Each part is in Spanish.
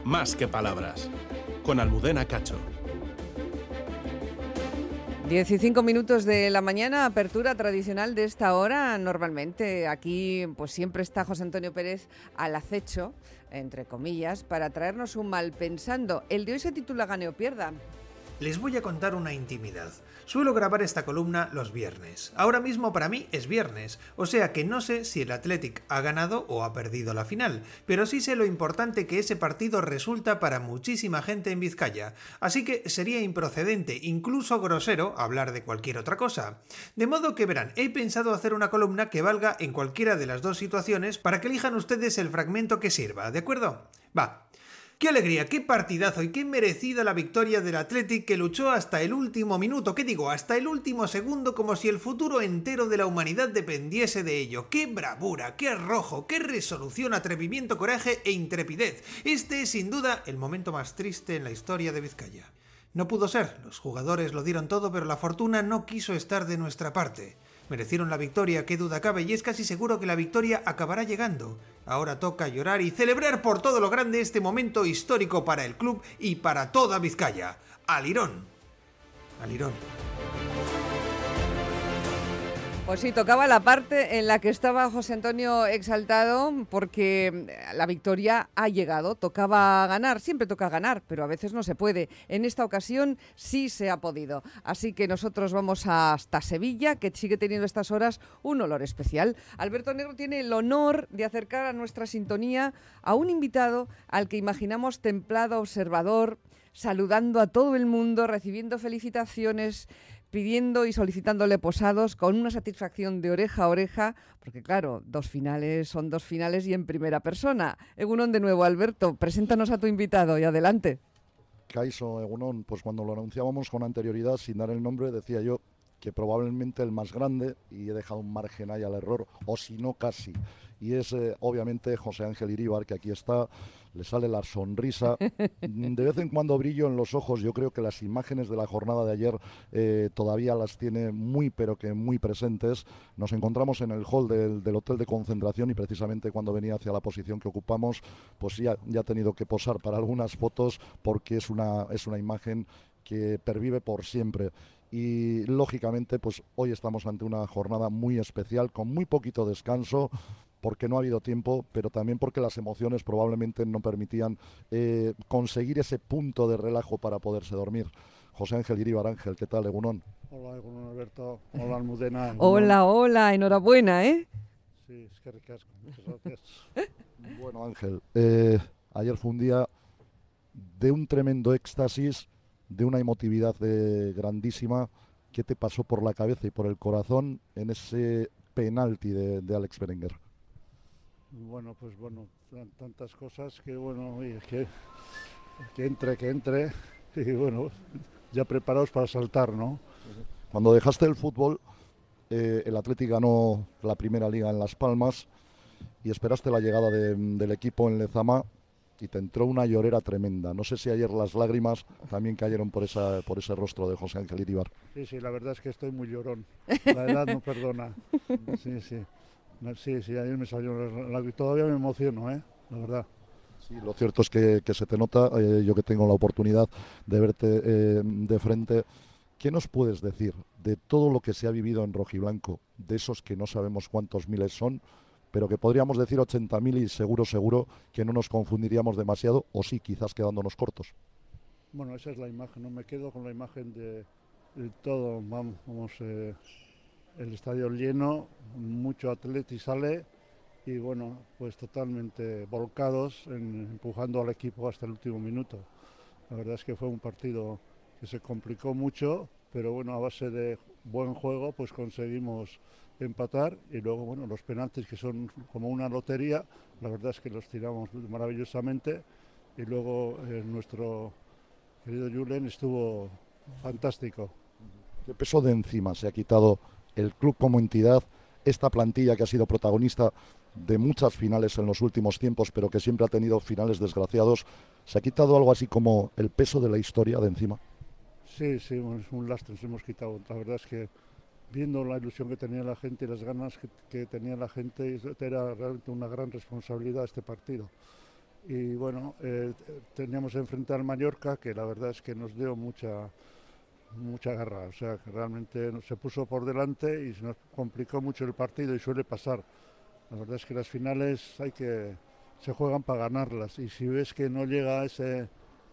más que palabras. Con Almudena Cacho. 15 de la mañana, apertura tradicional de esta hora. Normalmente aquí pues siempre está José Antonio Pérez al acecho, entre comillas, para traernos un mal pensando. El de hoy se titula Gane o pierda. Les voy a contar una intimidad. Suelo grabar esta columna los viernes. Ahora mismo para mí es viernes, o sea que no sé si el Athletic ha ganado o ha perdido la final, pero sí sé lo importante que ese partido resulta para muchísima gente en Vizcaya, así que sería improcedente, incluso grosero, hablar de cualquier otra cosa. De modo que verán, he pensado hacer una columna que valga en cualquiera de las dos situaciones para que elijan ustedes el fragmento que sirva, ¿de acuerdo? Va. ¡Qué alegría, qué partidazo y qué merecida la victoria del Athletic, que luchó hasta el último minuto, ¿qué digo? Hasta el último segundo, como si el futuro entero de la humanidad dependiese de ello! ¡Qué bravura, qué arrojo, qué resolución, atrevimiento, coraje e intrepidez! Este es sin duda el momento más triste en la historia de Vizcaya. No pudo ser, los jugadores lo dieron todo, pero la fortuna no quiso estar de nuestra parte. Merecieron la victoria, qué duda cabe, y es casi seguro que la victoria acabará llegando. Ahora toca llorar y celebrar por todo lo grande este momento histórico para el club y para toda Vizcaya. ¡Alirón! ¡Alirón! Pues sí, tocaba la parte en la que estaba José Antonio exaltado porque la victoria ha llegado, tocaba ganar, siempre toca ganar, pero a veces no se puede. En esta ocasión sí se ha podido. Así que nosotros vamos hasta Sevilla, que sigue teniendo a estas horas un olor especial. Alberto Negro tiene el honor de acercar a nuestra sintonía a un invitado al que imaginamos templado, observador, saludando a todo el mundo, recibiendo felicitaciones, pidiendo y solicitándole posados, con una satisfacción de oreja a oreja, porque claro, dos finales son dos finales y en primera persona. Egunon de nuevo, Alberto, preséntanos a tu invitado y adelante. Kaixo, Egunon, pues cuando lo anunciábamos con anterioridad, sin dar el nombre, decía yo que probablemente el más grande, y he dejado un margen ahí al error, o si no casi, y es obviamente José Ángel Iríbar, que aquí está, le sale la sonrisa, de vez en cuando brillo en los ojos. Yo creo que las imágenes de la jornada de ayer todavía las tiene muy pero que muy presentes. Nos encontramos en el hall del hotel de concentración y precisamente cuando venía hacia la posición que ocupamos, pues ya ha tenido que posar para algunas fotos porque es una imagen que pervive por siempre. Y lógicamente pues hoy estamos ante una jornada muy especial, con muy poquito descanso, porque no ha habido tiempo, pero también porque las emociones probablemente no permitían conseguir ese punto de relajo para poderse dormir. José Ángel Iríbar, Ángel, ¿qué tal, Egunon? Hola, Egunon Alberto. Hola, Almudena. Egunon. Hola, hola, enhorabuena, ¿eh? Sí, es que ricasco, muchas gracias. Bueno, Ángel, ayer fue un día de un tremendo éxtasis, de una emotividad grandísima. ¿Qué te pasó por la cabeza y por el corazón en ese penalti de Alex Berenguer? Bueno, pues bueno, tantas cosas que bueno, oye, que entre, y bueno, ya preparados para saltar, ¿no? Cuando dejaste el fútbol, el Athletic ganó la primera liga en Las Palmas y esperaste la llegada del equipo en Lezama y te entró una llorera tremenda. No sé si ayer las lágrimas también cayeron por ese rostro de José Ángel Iríbar. Sí, la verdad es que estoy muy llorón. La edad no perdona. Sí, ayer me salió todavía me emociono, la verdad. Sí, lo cierto es que se te nota. Yo que tengo la oportunidad de verte de frente, ¿qué nos puedes decir de todo lo que se ha vivido en rojiblanco, de esos que no sabemos cuántos miles son, pero que podríamos decir 80.000 y seguro que no nos confundiríamos demasiado, o sí, quizás quedándonos cortos? Bueno, esa es la imagen, no me quedo con la imagen de todo, vamos, el estadio lleno, mucho atleti sale y bueno, pues totalmente volcados, empujando al equipo hasta el último minuto. La verdad es que fue un partido que se complicó mucho, pero bueno, a base de buen juego pues conseguimos empatar y luego bueno, los penaltis, que son como una lotería, la verdad es que los tiramos maravillosamente y luego nuestro querido Julen estuvo fantástico. ¿Qué peso de encima se ha quitado el club como entidad, esta plantilla que ha sido protagonista de muchas finales en los últimos tiempos, pero que siempre ha tenido finales desgraciados? ¿Se ha quitado algo así como el peso de la historia de encima? Sí, bueno, es un lastre, nos hemos quitado. La verdad es que viendo la ilusión que tenía la gente y las ganas que tenía la gente, era realmente una gran responsabilidad este partido. y bueno, teníamos enfrente al Mallorca, que la verdad es que nos dio mucha garra, o sea, que realmente se puso por delante y se nos complicó mucho el partido y suele pasar. La verdad es que las finales se juegan para ganarlas, y si ves que no llega ese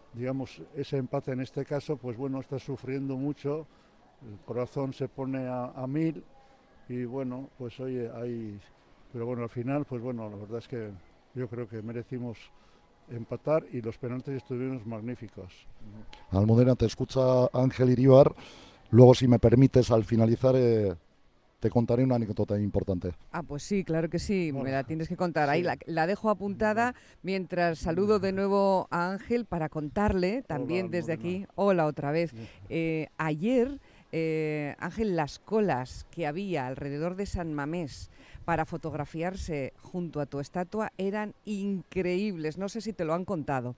empate en este caso, pues bueno, estás sufriendo mucho, el corazón se pone a mil, y bueno, pues oye, pero bueno, al final, pues bueno, la verdad es que yo creo que merecimos empatar y los penaltis estuvieron magníficos. Almudena, te escucha Ángel Iríbar. Luego, si me permites, al finalizar, te contaré una anécdota importante. Ah, pues sí, claro que sí, Bueno, me la tienes que contar. sí. Ahí la dejo apuntada mientras saludo de nuevo a Ángel para contarle también Hola, desde Almudena. aquí. Hola otra vez. Ayer, Ángel, las colas que había alrededor de San Mamés para fotografiarse junto a tu estatua eran increíbles. No sé si te lo han contado.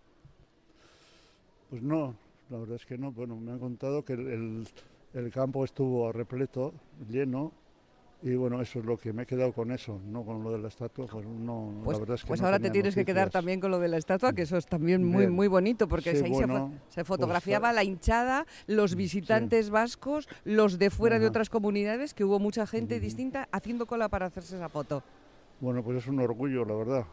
Pues no, la verdad es que no. Bueno, me han contado que el campo estuvo repleto, lleno, y bueno, eso es lo que me he quedado con eso, no con lo de la estatua, pues no, Pues, la verdad es que pues no ahora te tenía tienes que quedar noticias. también con lo de la estatua, que eso es también muy, Bien. muy bonito, porque Sí, ahí bueno, se fotografiaba pues, la hinchada, los visitantes vascos, los de fuera de Ajá. otras comunidades, que hubo mucha gente distinta haciendo cola para hacerse esa foto. Bueno, pues es un orgullo, la verdad.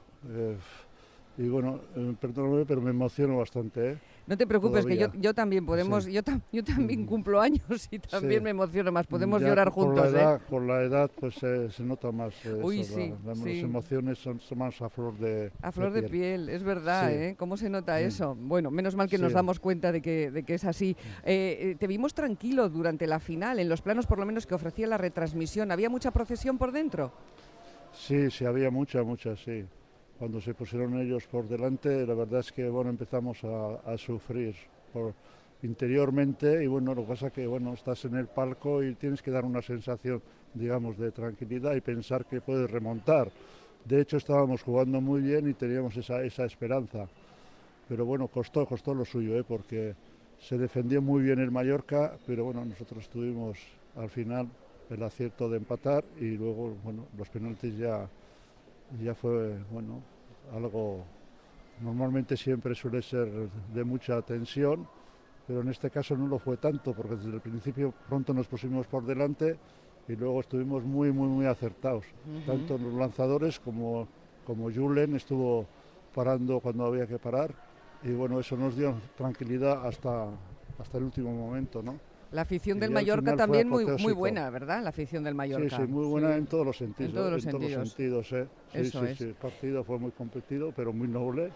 Y bueno, perdóname, pero me emociono bastante, ¿eh? No te preocupes, Todavía. que yo también podemos, Sí. yo también cumplo años y también Sí. me emociono más, podemos Ya llorar con juntos, la ¿eh? edad, Con la edad, pues se nota más Uy, eso, sí, las sí. emociones son más a flor A flor de piel, es verdad, Sí. ¿eh? ¿Cómo se nota eso? Bueno, menos mal que nos Sí. damos cuenta de que es así. Te vimos tranquilo durante la final, en los planos por lo menos que ofrecía la retransmisión. ¿Había mucha procesión por dentro? Sí, sí, había mucha, sí. Cuando se pusieron ellos por delante, la verdad es que bueno, empezamos a sufrir interiormente, y bueno, lo que pasa es que bueno, estás en el palco y tienes que dar una sensación, digamos, de tranquilidad y pensar que puedes remontar. De hecho, estábamos jugando muy bien y teníamos esa esperanza. Pero bueno, costó lo suyo, porque se defendió muy bien el Mallorca, pero bueno, nosotros tuvimos al final el acierto de empatar, y luego bueno, los penaltis ya fue bueno, algo, normalmente siempre suele ser de mucha tensión, pero en este caso no lo fue tanto, porque desde el principio pronto nos pusimos por delante y luego estuvimos muy acertados, tanto en los lanzadores como Julen estuvo parando cuando había que parar, y bueno, eso nos dio tranquilidad hasta el último momento, ¿no? La afición Y del ya al Mallorca final fue también muy apoteósico. buena, ¿verdad? La afición del Mallorca. Sí, muy buena en todos los sentidos. En todos los sentidos. ¿eh? Eso es. Sí, el partido fue muy competido, pero muy noble.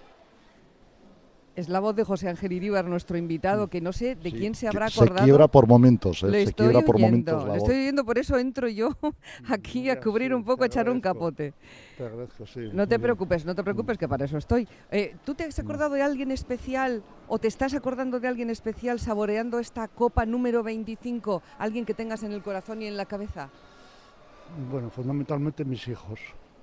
Es la voz de José Ángel Iríbar, nuestro invitado, que no sé de Sí, quién se habrá se acordado. quiebra por momentos, Le se estoy quiebra por oyendo, momentos la le voz. estoy oyendo, por eso entro yo aquí a Ya, cubrir sí, un poco, te a echar un agradezco. capote. Te agradezco, sí. No te muy bien. preocupes, que para eso estoy. ¿Tú te has acordado de alguien especial o te estás acordando de alguien especial saboreando esta copa número 25? ¿Alguien que tengas en el corazón y en la cabeza? Bueno, fundamentalmente mis hijos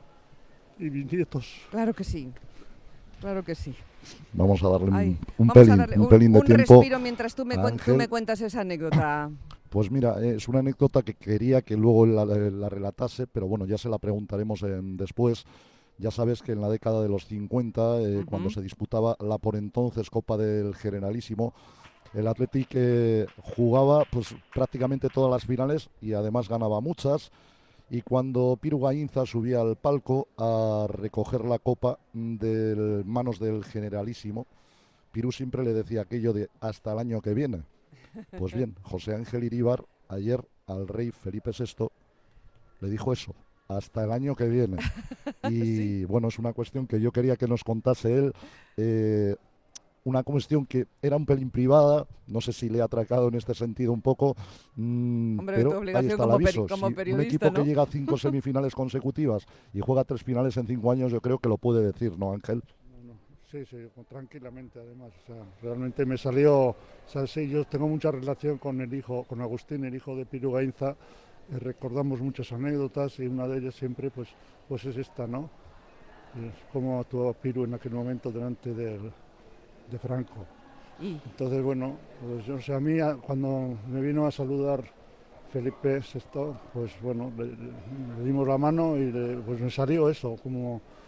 y mis nietos. Claro que sí, claro que sí. Vamos a darle Ay, un vamos a pelín, darle un pelín de un tiempo. respiro mientras tú tú Ángel. me cuentas esa anécdota. Pues mira, es una anécdota que quería que luego la relatase, pero bueno, ya se la preguntaremos después. Ya sabes que en la década de los 50, cuando se disputaba la por entonces Copa del Generalísimo, el Athletic jugaba pues prácticamente todas las finales y además ganaba muchas. Y cuando Piru Gainza subía al palco a recoger la copa de manos del Generalísimo, Piru siempre le decía aquello de hasta el año que viene. Pues bien, José Ángel Iríbar ayer al rey Felipe VI le dijo eso, hasta el año que viene. Y bueno, es una cuestión que yo quería que nos contase él, una cuestión que era un pelín privada, no sé si le ha atracado en este sentido un poco, Hombre, pero tu obligación ahí está el como aviso. como Si periodista, un equipo que ¿no? llega a 5 semifinales consecutivas y juega 3 finales en 5 años, yo creo que lo puede decir, ¿no, Ángel? Sí, tranquilamente además. O sea, realmente me salió, o sea, sí, yo tengo mucha relación con con Agustín, el hijo de Piru Gainza. Recordamos muchas anécdotas y una de ellas siempre pues es esta, ¿no? Cómo actuó Piru en aquel momento delante de Franco. Entonces, bueno, pues o sea, a mí cuando me vino a saludar Felipe VI, pues bueno, le dimos la mano y pues me salió eso, como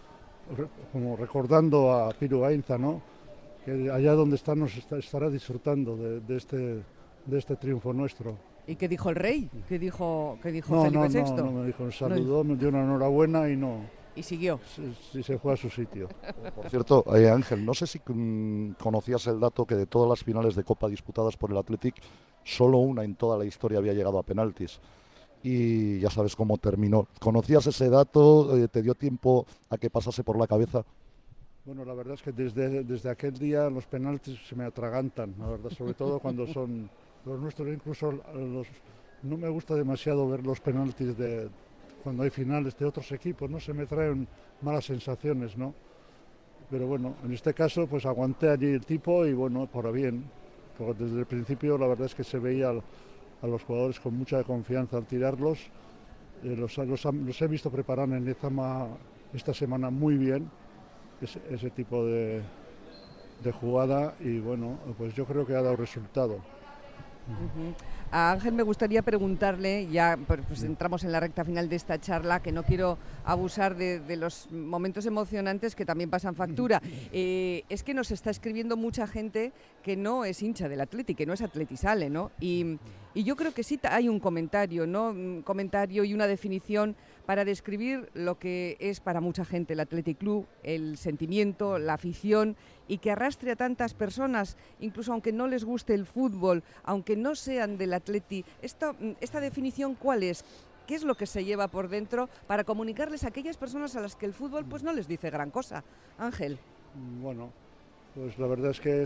como recordando a Piru Ainza, ¿no? Que allá donde está estará disfrutando de este triunfo nuestro. ¿Y qué dijo el rey? ¿Qué dijo Felipe No, VI? no me dijo, me saludó, me dio una enhorabuena y no. Y siguió. Sí, se fue a su sitio. Por cierto, Ángel, no sé si conocías el dato que de todas las finales de Copa disputadas por el Athletic, solo una en toda la historia había llegado a penaltis. Y ya sabes cómo terminó. ¿Conocías ese dato? ¿Te dio tiempo a que pasase por la cabeza? Bueno, la verdad es que desde aquel día los penaltis se me atragantan, la verdad, sobre todo cuando son los nuestros, incluso no me gusta demasiado ver los penaltis cuando hay finales de otros equipos, no se me traen malas sensaciones, ¿no? Pero bueno, en este caso pues aguanté allí el tipo y bueno, por bien, porque desde el principio la verdad es que se veía a los jugadores con mucha confianza al tirarlos, los he visto preparar en Lezama esta semana muy bien, ese tipo de jugada y bueno, pues yo creo que ha dado resultado. Uh-huh. A Ángel me gustaría preguntarle, ya pues entramos en la recta final de esta charla, que no quiero abusar de los momentos emocionantes que también pasan factura. Es que nos está escribiendo mucha gente que no es hincha del Athletic, que no es atletisale, ¿no? Y yo creo que sí hay un comentario, ¿no? Un comentario y una definición para describir lo que es para mucha gente el Athletic Club, el sentimiento, la afición, y que arrastre a tantas personas, incluso aunque no les guste el fútbol, aunque no sean del Athletic. ¿Esta definición cuál es? ¿Qué es lo que se lleva por dentro para comunicarles a aquellas personas a las que el fútbol pues no les dice gran cosa? Ángel. Bueno, pues la verdad es que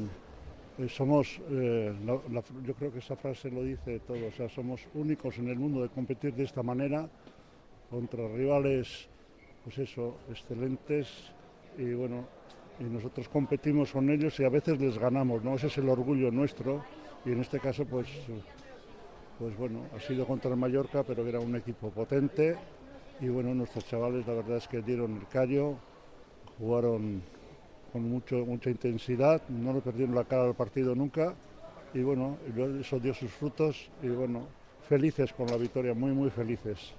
somos, yo creo que esa frase lo dice todo, o sea, somos únicos en el mundo de competir de esta manera, contra rivales, pues eso, excelentes, y bueno, y nosotros competimos con ellos y a veces les ganamos, ¿no? Ese es el orgullo nuestro, y en este caso, pues bueno, ha sido contra el Mallorca, pero era un equipo potente, y bueno, nuestros chavales la verdad es que dieron el callo, jugaron con mucha intensidad, no le perdieron la cara al partido nunca, y bueno, eso dio sus frutos, y bueno, felices con la victoria, muy, muy felices.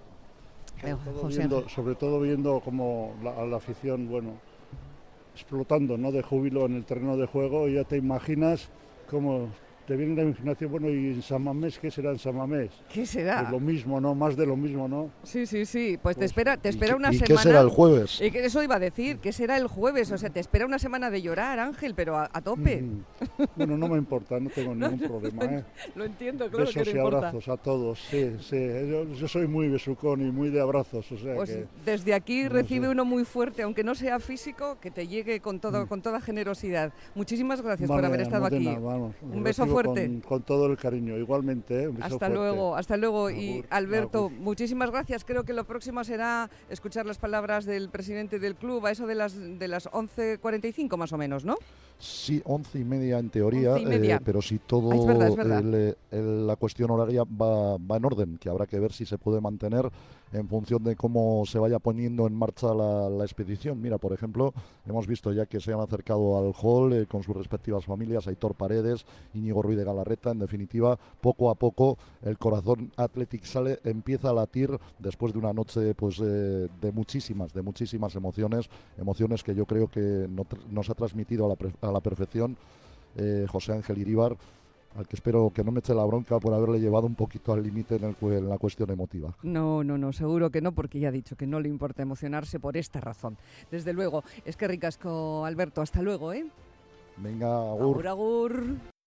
Sobre todo viendo como a la afición, bueno, explotando, ¿no?, de júbilo en el terreno de juego, y ya te imaginas cómo te viene la imaginación, bueno, ¿y en San Mamés qué será en San Mamés? ¿Qué será? Pues lo mismo, ¿no? Más de lo mismo, ¿no? Sí, pues te espera una semana. ¿Y qué será el jueves? Y que eso iba a decir, ¿qué será el jueves? O sea, te espera una semana de llorar, Ángel, pero a tope. Bueno, no me importa, no tengo ningún problema, ¿eh? Lo entiendo, claro. Besos que no y importa. abrazos a todos, sí. Yo soy muy besucón y muy de abrazos, o sea pues que... Desde aquí no recibe sé. uno muy fuerte, aunque no sea físico, que te llegue con toda generosidad. Muchísimas gracias por haber estado aquí. Vamos, un beso fuerte. Con todo el cariño, igualmente, ¿eh? Un beso fuerte. Hasta luego. Y Alberto, muchísimas gracias. Creo que lo próximo será escuchar las palabras del presidente del club a eso de las 11:45 más o menos, ¿no? Sí, 11:30 en teoría, 11:30. pero si todo es verdad. La cuestión horaria va en orden, que habrá que ver si se puede mantener en función de cómo se vaya poniendo en marcha la expedición. Mira, por ejemplo, hemos visto ya que se han acercado al hall con sus respectivas familias, Aitor Paredes, Íñigo Ruiz de Galarreta. En definitiva, poco a poco el corazón Athletic sale, empieza a latir después de una noche pues de muchísimas emociones que yo creo que nos ha transmitido a la perfección José Ángel Iríbar, al que espero que no me eche la bronca por haberle llevado un poquito al límite en la cuestión emotiva. No, seguro que no, porque ya ha dicho que no le importa emocionarse por esta razón. Desde luego, es que ricasco, Alberto, hasta luego, ¿eh? Venga, agur. Agur.